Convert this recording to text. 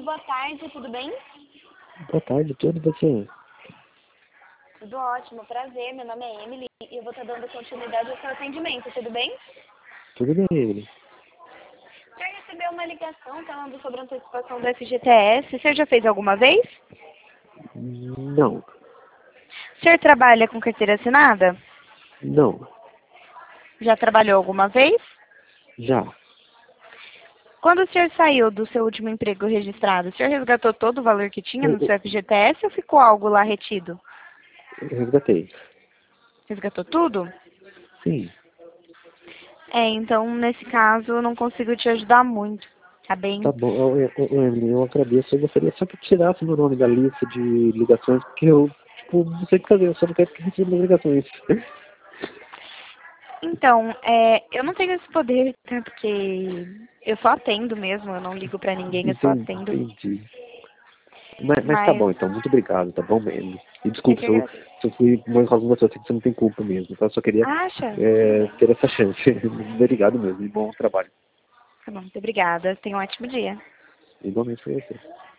boa tarde, tudo bem? Boa tarde, tudo você? Tudo ótimo, prazer. Meu nome é Emily e eu vou estar dando continuidade ao seu atendimento, tudo bem? Tudo bem, Emily? O senhor recebeu uma ligação falando sobre a antecipação do FGTS. O senhor já fez alguma vez? Não, O senhor trabalha com carteira assinada? não, Já trabalhou alguma vez? já. Quando o senhor saiu do seu último emprego registrado, o senhor resgatou todo o valor que tinha no seu FGTS ou ficou algo lá retido? Eu resgatei. Resgatou tudo? Sim, Então, nesse caso, eu não consigo te ajudar muito, tá tá bem? bom. Emily, eu agradeço. Eu gostaria só que tirasse meu nome da lista de ligações, porque eu, não sei o que fazer, eu só não quero que receba minhas ligações. Então, eu não tenho esse poder, tá? Porque eu só atendo mesmo, eu não ligo pra ninguém, eu só atendo. Entendi. Mas tá Mas bom, então. Muito obrigado, tá bom, Emily? E eu desculpa que se agradeço. eu fui mal com você, eu sei que você não tem culpa mesmo. Tá? Eu só queria Acha? Tudo bem. ter essa chance. Obrigado mesmo e bom trabalho. Tá bom, muito obrigada. Tenha um ótimo dia. Igualmente pra você.